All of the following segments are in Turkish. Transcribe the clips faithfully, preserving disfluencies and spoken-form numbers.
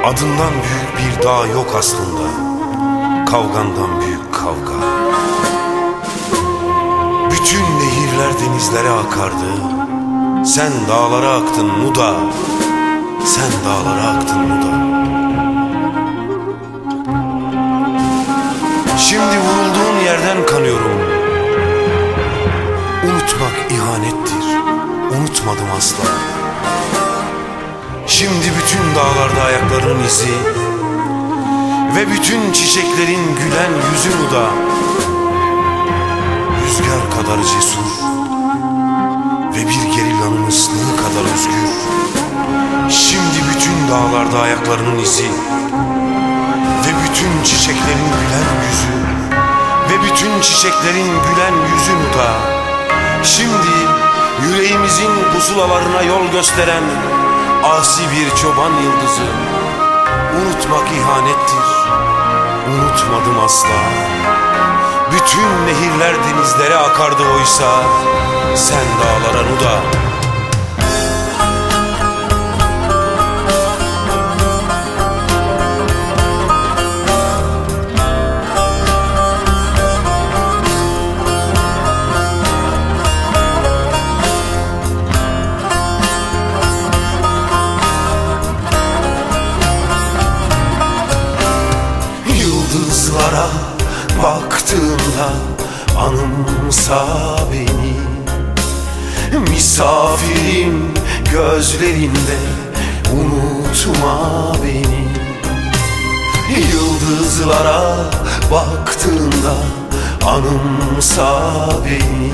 Adından büyük bir dağ yok aslında, kavgandan büyük kavga. Bütün nehirler denizlere akardı, sen dağlara aktın Nuda, sen dağlara aktın Nuda. Şimdi vurulduğun yerden kanıyorum. Unutmak ihanettir, unutmadım asla. Şimdi bütün dağlarda ayaklarının izi ve bütün çiçeklerin gülen yüzü Nuda. Rüzgar kadar cesur ve bir gerillanın ıslığı kadar özgür. Şimdi bütün dağlarda ayaklarının izi ve bütün çiçeklerin gülen yüzü ve bütün çiçeklerin gülen yüzü Nuda. Şimdi yüreğimizin pusulalarına yol gösteren asi bir çoban yıldızı. Unutmak ihanettir, unutmadım asla. Bütün nehirler denizlere akardı oysa sen dağlara Nuda. Yıldızlara baktığımda anımsa beni, misafirim gözlerinde, unutma beni. Yıldızlara baktığımda anımsa beni,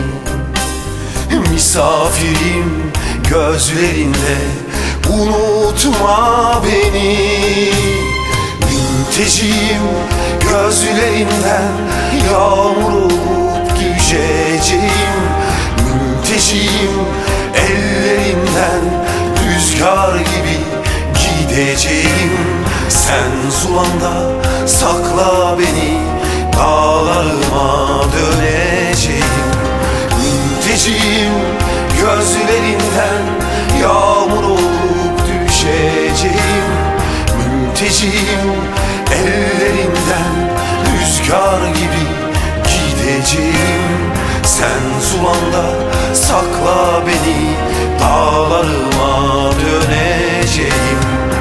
misafirim gözlerinde, unutma beni. Mülteciyim gözlerinden, yağmur olup düşeceğim. Mülteciyim ellerinden, rüzgar gibi gideceğim. Sen zulanda sakla beni, dağlarıma döneceğim. Mülteciyim gözlerinden, yağmur olup düşeceğim. Mülteciyim ellerinden, rüzgar gibi gideceğim. Sen zulanda sakla beni, dağlarıma döneceğim.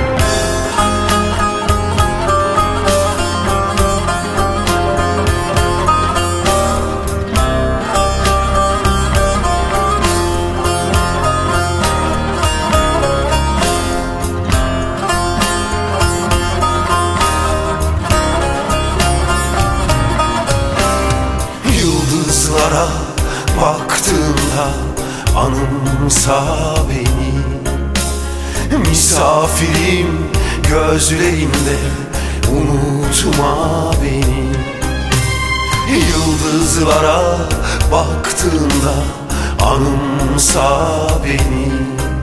Yıldızlara baktığımda anımsa beni, misafirim gözlerinde, unutma beni. Yıldızlara baktığımda anımsa beni,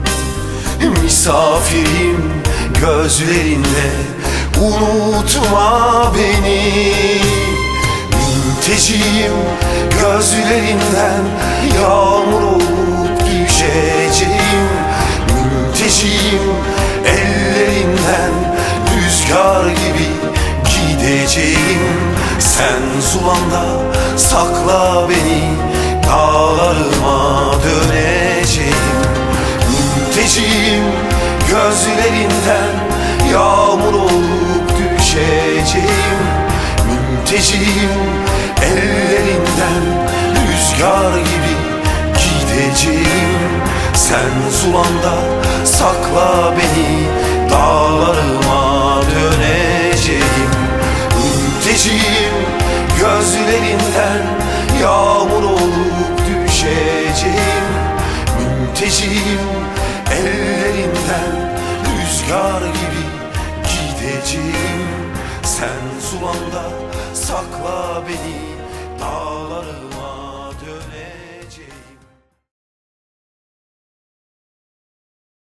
misafirim gözlerinde, unutma beni. Mülteciyim gözlerinden, yağmur olup düşeceğim. Mülteciyim ellerinden, rüzgar gibi gideceğim. Sen zulanda sakla beni, dağlarıma döneceğim. Mülteciyim gözlerinden, yağmur olup düşeceğim. Mülteciyim ellerinden, rüzgar gibi gideceğim. Sen zulanda sakla beni, dağlarıma döneceğim. Mülteciyim gözlerinden, yağmur olup düşeceğim. Mülteciyim ellerinden, rüzgar gibi gideceğim. Sen zulanda sakla beni, dağlarıma